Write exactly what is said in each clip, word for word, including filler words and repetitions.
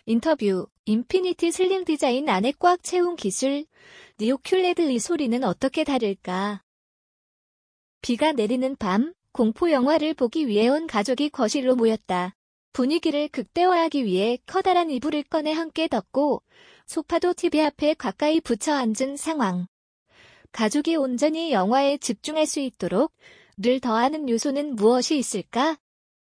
인터뷰, 인피니티 슬링 디자인 안에 꽉 채운 기술, 니오큘레드의 소리는 어떻게 다를까? 비가 내리는 밤, 공포 영화를 보기 위해 온 가족이 거실로 모였다. 분위기를 극대화하기 위해 커다란 이불을 꺼내 함께 덮고 소파도 티비 앞에 가까이 붙여 앉은 상황. 가족이 온전히 영화에 집중할 수 있도록 늘 더하는 요소는 무엇이 있을까?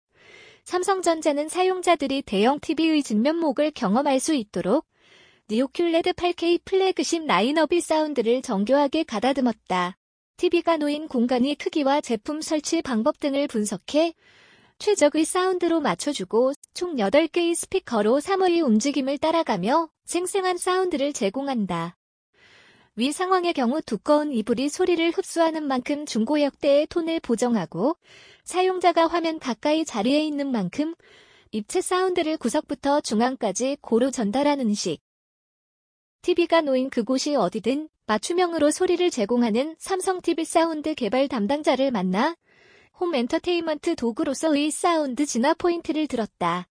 삼성전자는 사용자들이 대형 티비의 진면목을 경험할 수 있도록 니오큘레드 팔 케이 플래그십 라인업의 사운드를 정교하게 가다듬었다. 티비가 놓인 공간의 크기와 제품 설치 방법 등을 분석해 최적의 사운드로 맞춰주고 총 여덟 개의 스피커로 삼 호의 움직임을 따라가며 생생한 사운드를 제공한다. 위 상황의 경우 두꺼운 이불이 소리를 흡수하는 만큼 중고역대의 톤을 보정하고 사용자가 화면 가까이 자리에 있는 만큼 입체 사운드를 구석부터 중앙까지 고루 전달하는 식. 티비가 놓인 그곳이 어디든 맞춤형으로 소리를 제공하는 삼성 티비 사운드 개발 담당자를 만나 홈 엔터테인먼트 도구로서의 사운드 진화 포인트를 들었다.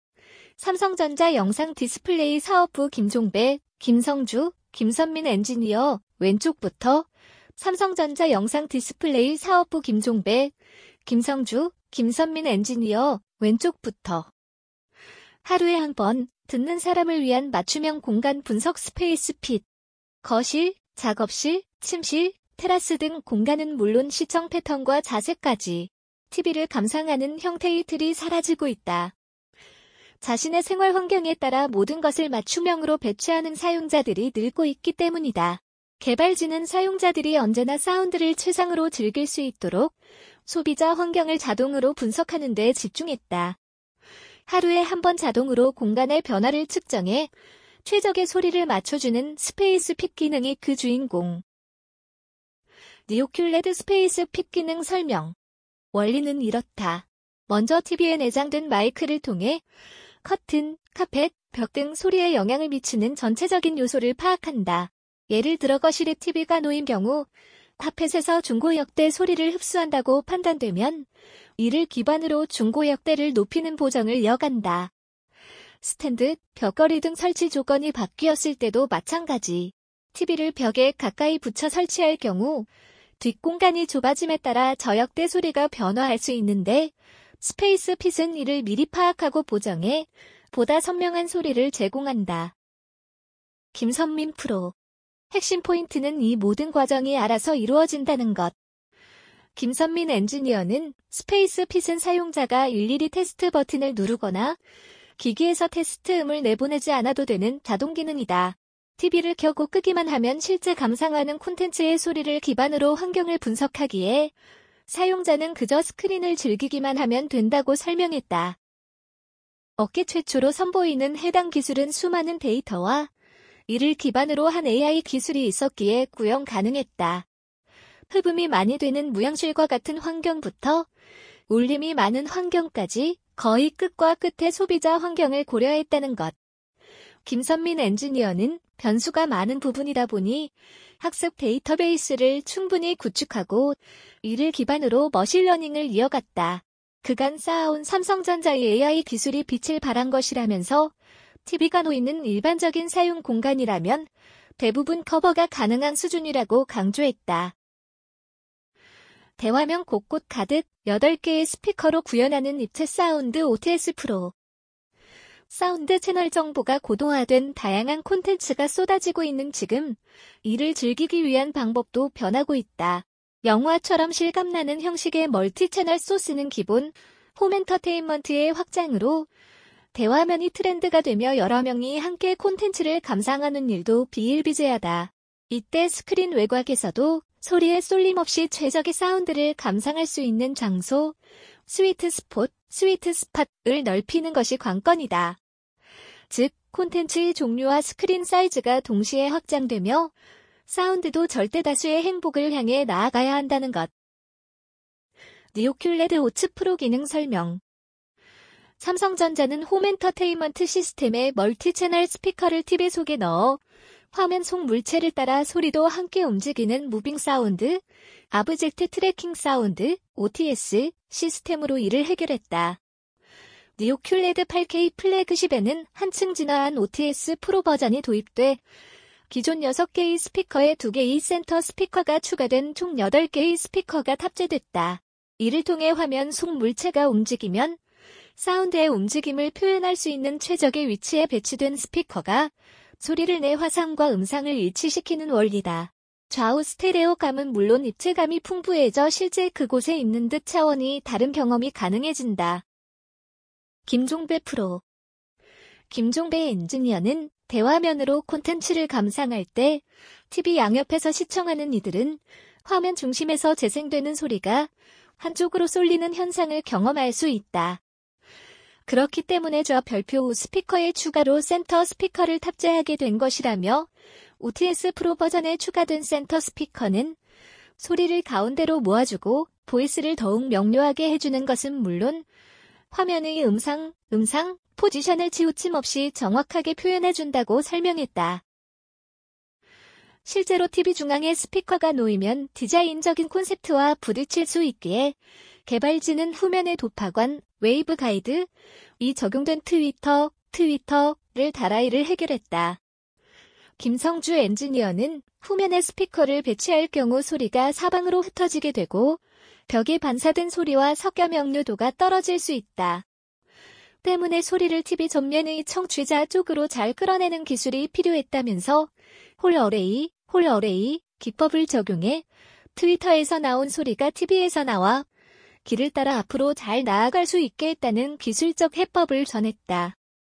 삼성전자 영상 디스플레이 사업부 김종배, 김성주, 김선민 엔지니어, 왼쪽부터 삼성전자 영상 디스플레이 사업부 김종배, 김성주, 김선민 엔지니어, 왼쪽부터 하루에 한 번 듣는 사람을 위한 맞춤형 공간 분석 스페이스 핏. 거실, 작업실, 침실, 테라스 등 공간은 물론 시청 패턴과 자세까지 티비를 감상하는 형태의 틀이 사라지고 있다. 자신의 생활 환경에 따라 모든 것을 맞춤형으로 배치하는 사용자들이 늘고 있기 때문이다. 개발진은 사용자들이 언제나 사운드를 최상으로 즐길 수 있도록 소비자 환경을 자동으로 분석하는 데 집중했다. 하루에 한 번 자동으로 공간의 변화를 측정해 최적의 소리를 맞춰주는 스페이스 핏 기능이 그 주인공. 니오큘레드 스페이스 핏 기능 설명. 원리는 이렇다. 먼저 티비에 내장된 마이크를 통해 커튼, 카펫, 벽 등 소리에 영향을 미치는 전체적인 요소를 파악한다. 예를 들어 거실에 티비가 놓인 경우 카펫에서 중고역대 소리를 흡수한다고 판단되면 이를 기반으로 중고역대를 높이는 보정을 이어간다. 스탠드, 벽걸이 등 설치 조건이 바뀌었을 때도 마찬가지. 티비를 벽에 가까이 붙여 설치할 경우 뒷공간이 좁아짐에 따라 저역대 소리가 변화할 수 있는데 스페이스 핏은 이를 미리 파악하고 보정해 보다 선명한 소리를 제공한다. 김선민 프로. 핵심 포인트는 이 모든 과정이 알아서 이루어진다는 것. 김선민 엔지니어는 스페이스 핏은 사용자가 일일이 테스트 버튼을 누르거나 기기에서 테스트음을 내보내지 않아도 되는 자동 기능이다. 티비를 켜고 끄기만 하면 실제 감상하는 콘텐츠의 소리를 기반으로 환경을 분석하기에 사용자는 그저 스크린을 즐기기만 하면 된다고 설명했다. 업계 최초로 선보이는 해당 기술은 수많은 데이터와 이를 기반으로 한 에이아이 기술이 있었기에 구형 가능했다. 흡음이 많이 되는 무향실과 같은 환경부터 울림이 많은 환경까지 거의 끝과 끝의 소비자 환경을 고려했다는 것. 김선민 엔지니어는 변수가 많은 부분이다 보니 학습 데이터베이스를 충분히 구축하고 이를 기반으로 머신러닝을 이어갔다. 그간 쌓아온 삼성전자의 에이아이 기술이 빛을 발한 것이라면서 티비가 놓이는 일반적인 사용 공간이라면 대부분 커버가 가능한 수준이라고 강조했다. 대화면 곳곳 가득 여덟 개의 스피커로 구현하는 입체 사운드 오티에스 프로. 사운드 채널 정보가 고도화된 다양한 콘텐츠가 쏟아지고 있는 지금 이를 즐기기 위한 방법도 변하고 있다. 영화처럼 실감나는 형식의 멀티채널 소스는 기본, 홈 엔터테인먼트의 확장으로 대화면이 트렌드가 되며 여러 명이 함께 콘텐츠를 감상하는 일도 비일비재하다. 이때 스크린 외곽에서도 소리에 쏠림 없이 최적의 사운드를 감상할 수 있는 장소, 스위트 스폿, 스위트 스팟을 넓히는 것이 관건이다. 즉, 콘텐츠의 종류와 스크린 사이즈가 동시에 확장되며 사운드도 절대 다수의 행복을 향해 나아가야 한다는 것. 니오큘레드 오츠 프로 기능 설명. 삼성전자는 홈 엔터테인먼트 시스템에 멀티채널 스피커를 티비 속에 넣어 화면 속 물체를 따라 소리도 함께 움직이는 무빙 사운드, 아브젝트 트래킹 사운드, 오티에스 시스템으로 이를 해결했다. 니오 큐레드 팔 케이 플래그십에는 한층 진화한 오티에스 프로 버전이 도입돼 기존 여섯 개의 스피커에 두 개의 센터 스피커가 추가된 총 여덟 개의 스피커가 탑재됐다. 이를 통해 화면 속 물체가 움직이면 사운드의 움직임을 표현할 수 있는 최적의 위치에 배치된 스피커가 소리를 내 화상과 음상을 일치시키는 원리다. 좌우 스테레오감은 물론 입체감이 풍부해져 실제 그곳에 있는 듯 차원이 다른 경험이 가능해진다. 김종배 프로 김종배 엔지니어는 대화면으로 콘텐츠를 감상할 때 티비 양옆에서 시청하는 이들은 화면 중심에서 재생되는 소리가 한쪽으로 쏠리는 현상을 경험할 수 있다. 그렇기 때문에 저 별표 후 스피커에 추가로 센터 스피커를 탑재하게 된 것이라며 오티에스 프로 버전에 추가된 센터 스피커는 소리를 가운데로 모아주고 보이스를 더욱 명료하게 해주는 것은 물론 화면의 음상, 음상, 포지션을 치우침 없이 정확하게 표현해준다고 설명했다. 실제로 티비 중앙에 스피커가 놓이면 디자인적인 콘셉트와 부딪힐 수 있기에 개발진은 후면의 도파관, 웨이브 가이드, 이 적용된 트위터, 트위터를 달아 이를 해결했다. 김성주 엔지니어는 후면에 스피커를 배치할 경우 소리가 사방으로 흩어지게 되고 벽에 반사된 소리와 섞여 명료도가 떨어질 수 있다. 때문에 소리를 티비 전면의 청취자 쪽으로 잘 끌어내는 기술이 필요했다면서 홀 어레이, 홀 어레이 기법을 적용해 트위터에서 나온 소리가 티비에서 나와 길을 따라 앞으로 잘 나아갈 수 있게 했다는 기술적 해법을 전했다.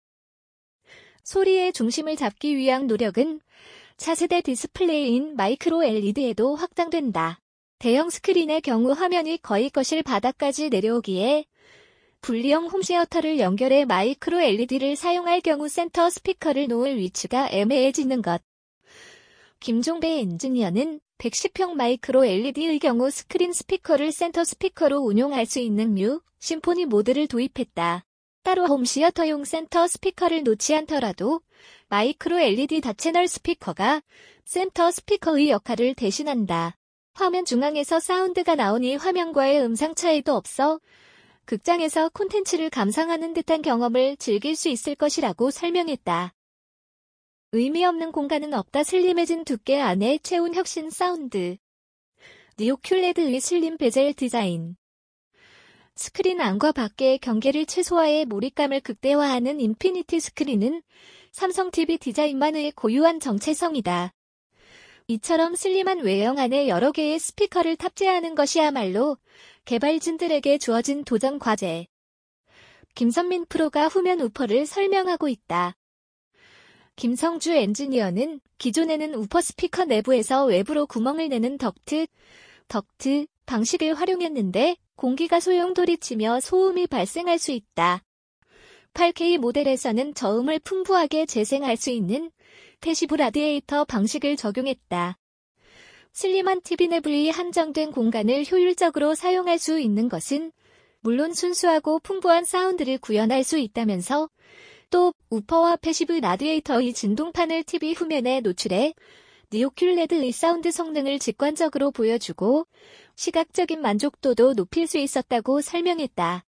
소리의 중심을 잡기 위한 노력은 차세대 디스플레이인 마이크로 엘이디에도 확장된다. 대형 스크린의 경우 화면이 거의 거실 바닥까지 내려오기에 분리형 홈시어터를 연결해 마이크로 엘이디를 사용할 경우 센터 스피커를 놓을 위치가 애매해지는 것. 김종배 엔지니어는 백십 평 마이크로 엘이디의 경우 스크린 스피커를 센터 스피커로 운용할 수 있는 뮤, 심포니 모드를 도입했다. 따로 홈시어터용 센터 스피커를 놓지 않더라도 마이크로 엘이디 다채널 스피커가 센터 스피커의 역할을 대신한다. 화면 중앙에서 사운드가 나오니 화면과의 음상 차이도 없어 극장에서 콘텐츠를 감상하는 듯한 경험을 즐길 수 있을 것이라고 설명했다. 의미 없는 공간은 없다. 슬림해진 두께 안에 채운 혁신 사운드. 니오 큐레드의 슬림 베젤 디자인. 스크린 안과 밖의 경계를 최소화해 몰입감을 극대화하는 인피니티 스크린은 삼성 티비 디자인만의 고유한 정체성이다. 이처럼 슬림한 외형 안에 여러 개의 스피커를 탑재하는 것이야말로 개발진들에게 주어진 도전 과제. 김선민 프로가 후면 우퍼를 설명하고 있다. 김성주 엔지니어는 기존에는 우퍼 스피커 내부에서 외부로 구멍을 내는 덕트, 덕트 방식을 활용했는데 공기가 소용돌이치며 소음이 발생할 수 있다. 팔 케이 모델에서는 저음을 풍부하게 재생할 수 있는 패시브 라디에이터 방식을 적용했다. 슬림한 티비 내부의 한정된 공간을 효율적으로 사용할 수 있는 것은 물론 순수하고 풍부한 사운드를 구현할 수 있다면서 또 우퍼와 패시브 라디에이터의 진동판을 티비 후면에 노출해 니오 큐레드의 사운드 성능을 직관적으로 보여주고 시각적인 만족도도 높일 수 있었다고 설명했다.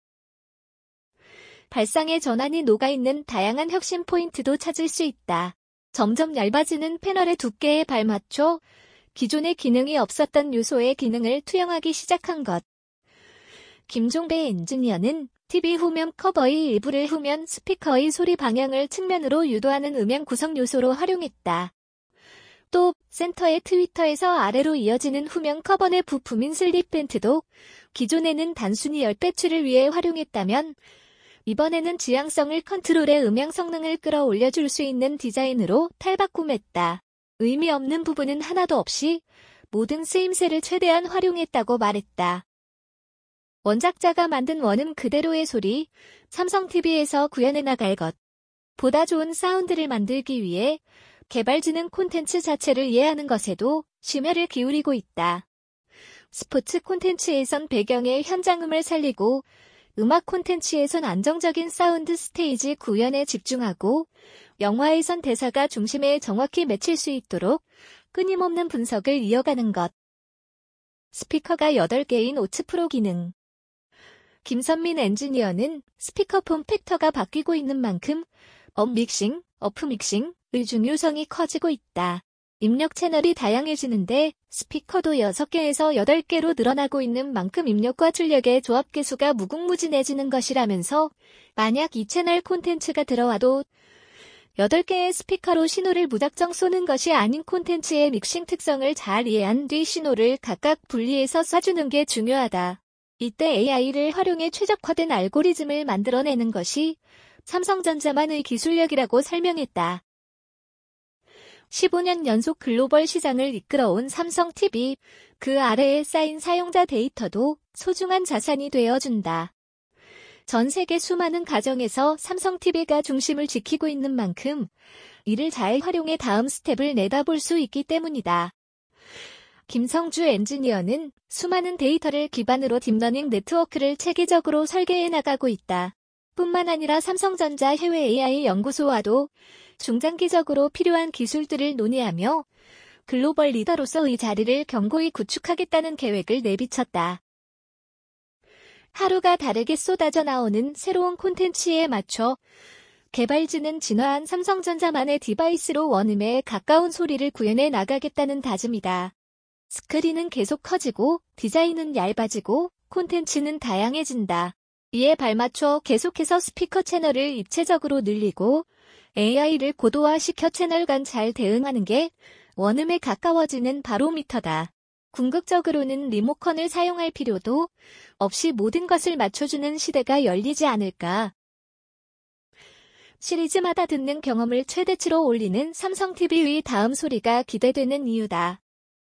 발상의 전환이 녹아있는 다양한 혁신 포인트도 찾을 수 있다. 점점 얇아지는 패널의 두께에 발맞춰 기존의 기능이 없었던 요소의 기능을 투영하기 시작한 것. 김종배 엔지니어는 티비 후면 커버의 일부를 후면 스피커의 소리 방향을 측면으로 유도하는 음향 구성 요소로 활용했다. 또 센터의 트위터에서 아래로 이어지는 후면 커버 내 부품인 슬립 벤트도 기존에는 단순히 열 배출을 위해 활용했다면 이번에는 지향성을 컨트롤해 음향 성능을 끌어올려줄 수 있는 디자인으로 탈바꿈했다. 의미 없는 부분은 하나도 없이 모든 쓰임새를 최대한 활용했다고 말했다. 원작자가 만든 원음 그대로의 소리, 삼성 티비에서 구현해 나갈 것. 보다 좋은 사운드를 만들기 위해 개발진은 콘텐츠 자체를 이해하는 것에도 심혈을 기울이고 있다. 스포츠 콘텐츠에선 배경의 현장음을 살리고 음악 콘텐츠에선 안정적인 사운드 스테이지 구현에 집중하고 영화에선 대사가 중심에 정확히 맺힐 수 있도록 끊임없는 분석을 이어가는 것. 스피커가 여덟 개인 오츠 프로 기능. 김선민 엔지니어는 스피커 폼 팩터가 바뀌고 있는 만큼 업 믹싱, 어프 믹싱의 중요성이 커지고 있다. 입력 채널이 다양해지는데 스피커도 여섯 개에서 여덟 개로 늘어나고 있는 만큼 입력과 출력의 조합 개수가 무궁무진해지는 것이라면서 만약 이 채널 콘텐츠가 들어와도 여덟 개의 스피커로 신호를 무작정 쏘는 것이 아닌 콘텐츠의 믹싱 특성을 잘 이해한 뒤 신호를 각각 분리해서 쏴주는 게 중요하다. 이때 에이아이를 활용해 최적화된 알고리즘을 만들어내는 것이 삼성전자만의 기술력이라고 설명했다. 십오 년 연속 글로벌 시장을 이끌어온 삼성티비, 그 아래에 쌓인 사용자 데이터도 소중한 자산이 되어준다. 전 세계 수많은 가정에서 삼성티비가 중심을 지키고 있는 만큼 이를 잘 활용해 다음 스텝을 내다볼 수 있기 때문이다. 김성주 엔지니어는 수많은 데이터를 기반으로 딥러닝 네트워크를 체계적으로 설계해 나가고 있다. 뿐만 아니라 삼성전자 해외 에이아이 연구소와도 중장기적으로 필요한 기술들을 논의하며 글로벌 리더로서의 자리를 견고히 구축하겠다는 계획을 내비쳤다. 하루가 다르게 쏟아져 나오는 새로운 콘텐츠에 맞춰 개발진은 진화한 삼성전자만의 디바이스로 원음에 가까운 소리를 구현해 나가겠다는 다짐이다. 스크린은 계속 커지고 디자인은 얇아지고 콘텐츠는 다양해진다. 이에 발맞춰 계속해서 스피커 채널을 입체적으로 늘리고 에이아이를 고도화시켜 채널 간 잘 대응하는 게 원음에 가까워지는 바로미터다. 궁극적으로는 리모컨을 사용할 필요도 없이 모든 것을 맞춰주는 시대가 열리지 않을까. 시리즈마다 듣는 경험을 최대치로 올리는 삼성티비의 다음 소리가 기대되는 이유다.